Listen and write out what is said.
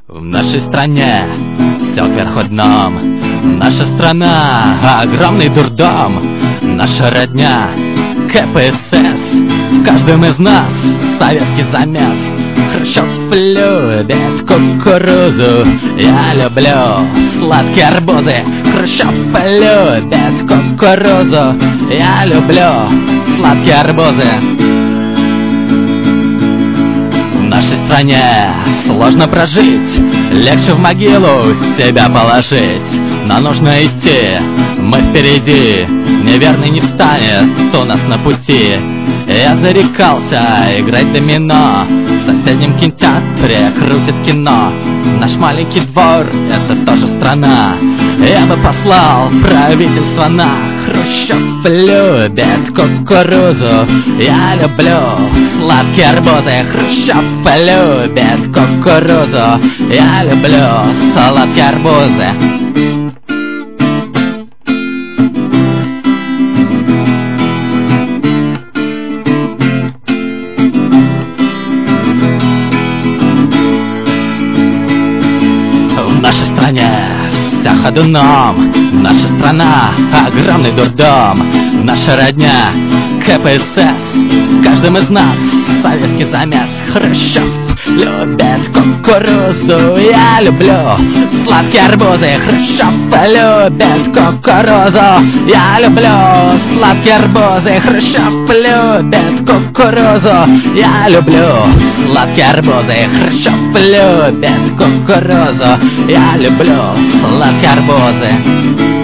В нашей стране все кверху дном. Наша страна — огромный дурдом. Наша родня — КПСС. В каждом из нас советский замес. Хрущев любит кукурузу, я люблю сладкие арбузы. Хрущев любит кукурузу, я люблю сладкие арбузы. В нашей стране сложно прожить, легче в могилу себя положить. Но нужно идти, мы впереди, неверный не встанет у нас на пути. Я зарекался играть домино, в соседнем кинотеатре крутит кино. Наш маленький двор — это тоже страна. Я бы послал правительство на. Хрущев любит кукурузу, я люблю сладкие арбузы. Хрущев любит кукурузу, я люблю сладкие арбузы. В нашей стране вся ходуном. Наша страна — огромный дурдом. Наша родня — КПСС. В каждом из нас советский замес. Хрущев любит кукурузу, я люблю сладкие арбузы. Хрущев любит кукурузу, я люблю сладкие арбузы. Хрущев любит кукурузу, я люблю сладкие арбузы. Хрущев любит кукурузу, я люблю сладкие арбузы.